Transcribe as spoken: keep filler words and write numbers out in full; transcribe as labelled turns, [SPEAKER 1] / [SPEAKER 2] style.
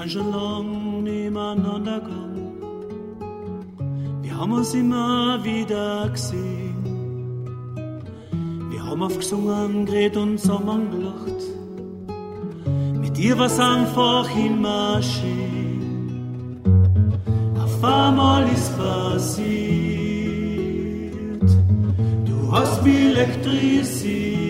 [SPEAKER 1] sind schon lang nebeneinander gegangen. Wir haben uns immer wieder gesehen. Wir haben aufgesungen, geredet und zusammen gelacht. Mit dir war's einfach immer schön. Auf einmal ist passiert, du hast mich elektrisiert.